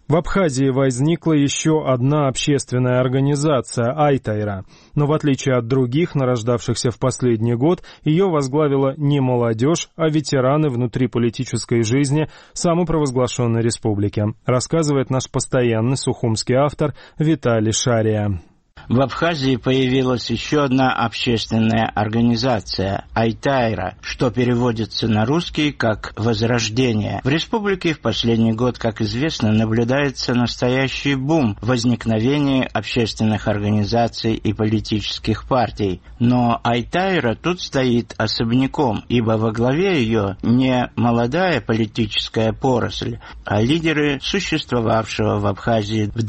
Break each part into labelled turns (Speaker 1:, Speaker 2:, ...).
Speaker 1: В Абхазии возникла еще одна общественная организация «Айтайра», но в отличие от других, нарождавшихся в последний год, ее возглавила не молодежь, а ветераны внутриполитической жизни самопровозглашенной республики, рассказывает наш постоянный сухумский автор Виталий Шария.
Speaker 2: В Абхазии появилась еще одна общественная организация «Айтайра», что переводится на русский как «Возрождение». В республике в последний год, как известно, наблюдается настоящий бум возникновения общественных организаций и политических партий. Но «Айтайра» тут стоит особняком, ибо во главе ее не молодая политическая поросль, а лидеры существовавшего в Абхазии в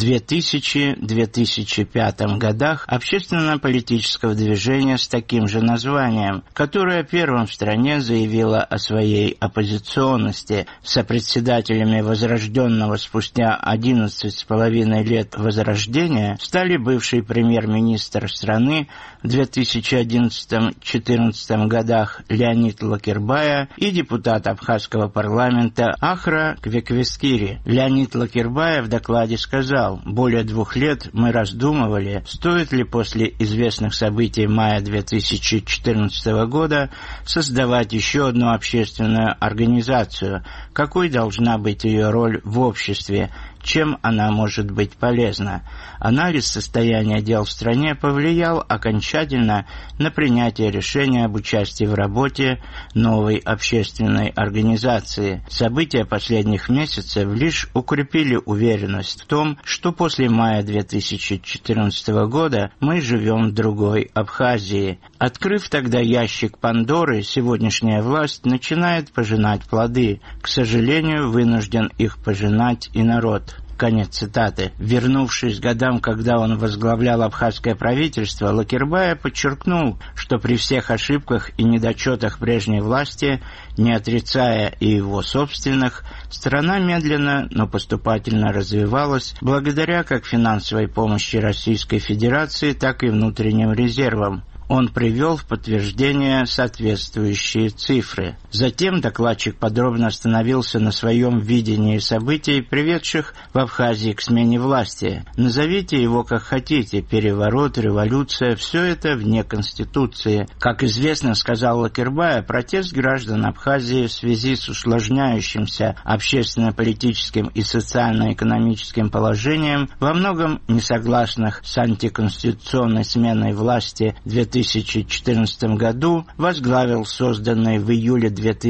Speaker 2: 2000-2005 годах общественно-политического движения с таким же названием, которое первым в стране заявило о своей оппозиционности. Сопредседателями Возрожденного спустя 11,5 лет Возрождения стали бывший премьер-министр страны в 2011-2014 годах Леонид Лакербая и депутат абхазского парламента Ахра Квеквескири. Леонид Лакербая в докладе сказал: «Более 2 лет мы раздумывали, стоит ли после известных событий мая 2014 года создавать еще одну общественную организацию, какой должна быть ее роль в обществе, чем она может быть полезна. Анализ состояния дел в стране повлиял окончательно на принятие решения об участии в работе новой общественной организации. События последних месяцев лишь укрепили уверенность в том, что после мая 2014 года мы живем в другой Абхазии. Открыв тогда ящик Пандоры, сегодняшняя власть начинает пожинать плоды. К сожалению, вынужден их пожинать и народ». Конец цитаты. Вернувшись к годам, когда он возглавлял абхазское правительство, Лакербая подчеркнул, что при всех ошибках и недочетах прежней власти, не отрицая и его собственных, страна медленно, но поступательно развивалась благодаря как финансовой помощи Российской Федерации, так и внутренним резервам. Он привел в подтверждение соответствующие цифры. Затем докладчик подробно остановился на своем видении событий, приведших в Абхазии к смене власти. Назовите его как хотите: переворот, революция – все это вне Конституции. Как известно, сказал Лакербая, протест граждан Абхазии в связи с усложняющимся общественно-политическим и социально-экономическим положением, во многом несогласных с антиконституционной сменой власти в 2014 году, возглавил созданный в июле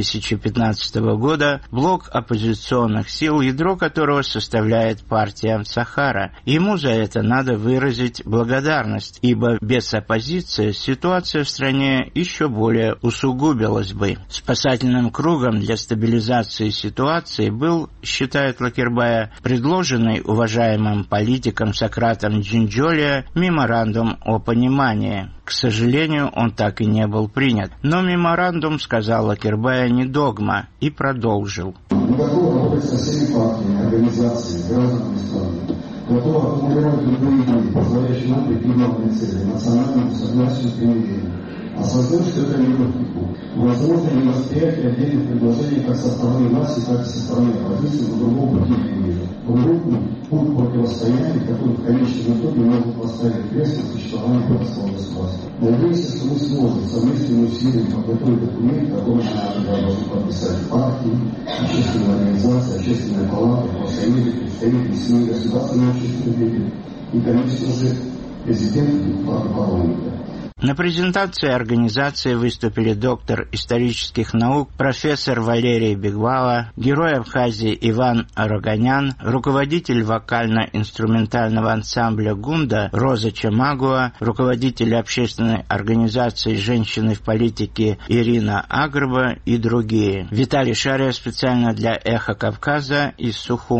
Speaker 2: 2015 года блок оппозиционных сил, ядро которого составляет партия Сахара. Ему за это надо выразить благодарность, ибо без оппозиции ситуация в стране еще более усугубилась бы. Спасательным кругом для стабилизации ситуации был, считает Лакербая, предложенный уважаемым политиком Сократом Джинджолия меморандум о понимании. К сожалению, он так и не был принят. Но меморандум, сказал Лакербая, не догма, и продолжил.
Speaker 3: Мы готовы работать со всеми партиями, организациями, гражданами страны. Готовы аккумулировать любые идеи, позволяющие нам прийти к главной цели, национальному согласию и примирению. Осознать, что это нелегкий путь. Возможно ли восприятие отдельных предложений как со стороны власти, так и со стороны оппозиции, но другого пути не вижу. Путь противостояния, который в конечном итоге может поставить крест на существование городского государства. Надеюсь, что мы сможем совместными усилиями подготовить документ, который мы должны подписать партии, общественные организации, общественные палаты, профсоюзы, представители СМИ, государственные общественные деятели и, конечно же, президент и депутаты парламента.
Speaker 2: На презентации организации выступили доктор исторических наук профессор Валерий Бегвала, герой Абхазии Иван Роганян, руководитель вокально-инструментального ансамбля «Гунда» Роза Чамагуа, руководитель общественной организации «Женщины в политике» Ирина Агрба и другие. Виталий Шария специально для «Эхо Кавказа» из Сухуми.